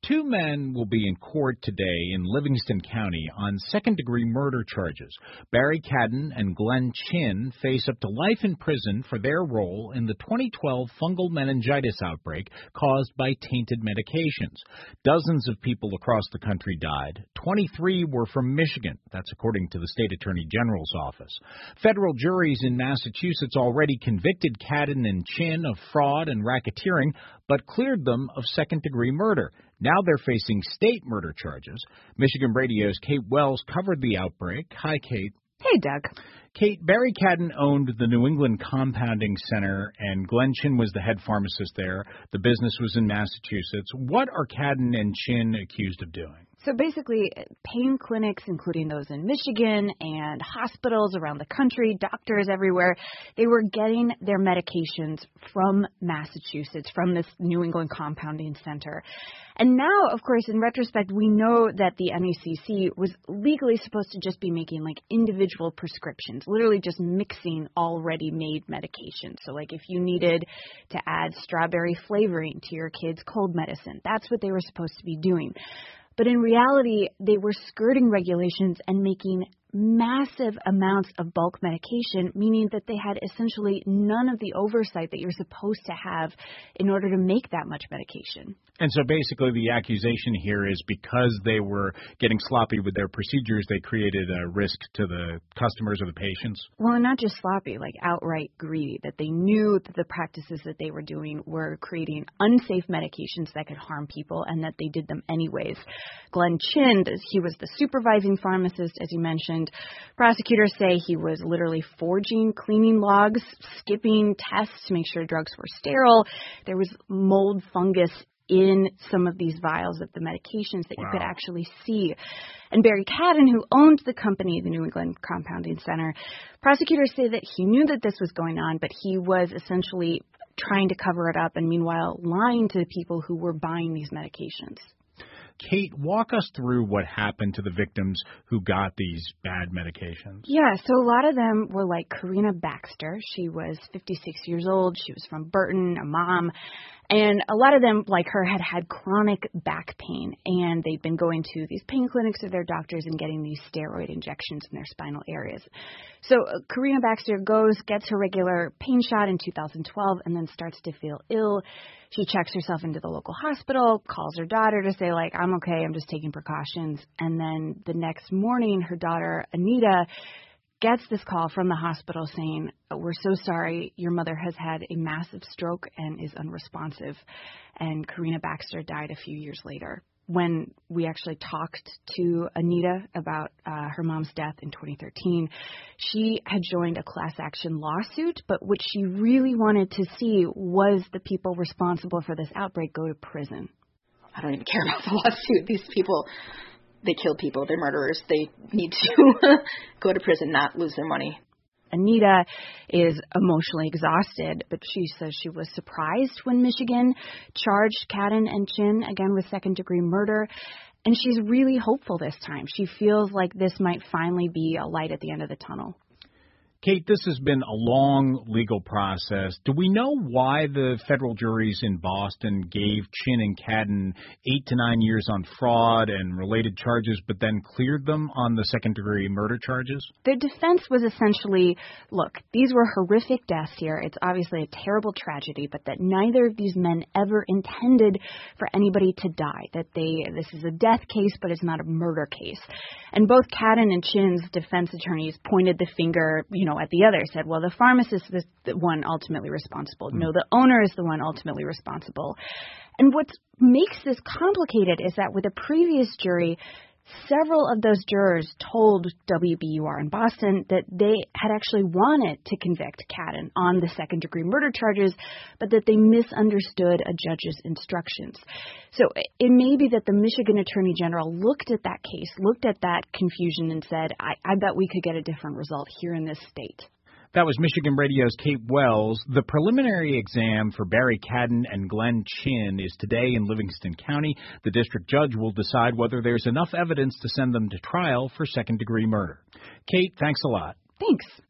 Two men will be in court today in Livingston County on second-degree murder charges. Barry Cadden and Glenn Chin face up to life in prison for their role in the 2012 fungal meningitis outbreak caused by tainted medications. Dozens of people across the country died. 23 were from Michigan. That's according to the State Attorney General's office. Federal juries in Massachusetts already convicted Cadden and Chin of fraud and racketeering, but cleared them of second-degree murder. Now they're facing state murder charges. Michigan Radio's Kate Wells covered the outbreak. Hi, Kate. Hey, Doug. Kate, Barry Cadden owned the New England Compounding Center, and Glenn Chin was the head pharmacist there. The business was in Massachusetts. What are Cadden and Chin accused of doing? So basically, pain clinics, including those in Michigan, and hospitals around the country, doctors everywhere, they were getting their medications from Massachusetts, from this New England Compounding Center. And now, of course, in retrospect, we know that the NECC was legally supposed to just be making, like, individual prescriptions, literally just mixing already made medications. So, like, if you needed to add strawberry flavoring to your kid's cold medicine, that's what they were supposed to be doing. But in reality, they were skirting regulations and making massive amounts of bulk medication, meaning that they had essentially none of the oversight that you're supposed to have in order to make that much medication. And so basically the accusation here is because they were getting sloppy with their procedures, they created a risk to the customers or the patients? Well, and not just sloppy, like outright greedy, that they knew that the practices that they were doing were creating unsafe medications that could harm people and that they did them anyways. Glenn Chin, he was the supervising pharmacist, as you mentioned. Prosecutors say he was literally forging cleaning logs, skipping tests to make sure drugs were sterile. There was mold fungus in some of these vials of the medications that you could actually see. And Barry Cadden, who owned the company, the New England Compounding Center, prosecutors say that he knew that this was going on, but he was essentially trying to cover it up and meanwhile lying to the people who were buying these medications. Kate, walk us through what happened to the victims who got these bad medications. Yeah, so a lot of them were like Karina Baxter. She was 56 years old. She was from Burton, a mom. And a lot of them, like her, had had chronic back pain, and they'd been going to these pain clinics or their doctors and getting these steroid injections in their spinal areas. So Karina Baxter gets her regular pain shot in 2012 and then starts to feel ill. She checks herself into the local hospital, calls her daughter to say, like, I'm okay, I'm just taking precautions. And then the next morning, her daughter, Anita, gets this call from the hospital saying, we're so sorry, your mother has had a massive stroke and is unresponsive. And Karina Baxter died a few years later. When we actually talked to Anita about her mom's death in 2013, she had joined a class action lawsuit, but what she really wanted to see was the people responsible for this outbreak go to prison. I don't even care about the lawsuit. These people, they kill people. They're murderers. They need to go to prison, not lose their money. Anita is emotionally exhausted, but she says she was surprised when Michigan charged Cadden and Chin again with second-degree murder. And she's really hopeful this time. She feels like this might finally be a light at the end of the tunnel. Kate, this has been a long legal process. Do we know why the federal juries in Boston gave Chin and Cadden 8 to 9 years on fraud and related charges, but then cleared them on the second-degree murder charges? Their defense was essentially, look, these were horrific deaths here. It's obviously a terrible tragedy, but that neither of these men ever intended for anybody to die, that this is a death case, but it's not a murder case. And both Cadden and Chin's defense attorneys pointed the finger, at the other, said, well, the pharmacist is the one ultimately responsible. No, the owner is the one ultimately responsible. And what makes this complicated is that with a previous jury, several of those jurors told WBUR in Boston that they had actually wanted to convict Cadden on the second-degree murder charges, but that they misunderstood a judge's instructions. So it may be that the Michigan Attorney General looked at that case, looked at that confusion and said, I bet we could get a different result here in this state. That was Michigan Radio's Kate Wells. The preliminary exam for Barry Cadden and Glenn Chin is today in Livingston County. The district judge will decide whether there's enough evidence to send them to trial for second-degree murder. Kate, thanks a lot. Thanks.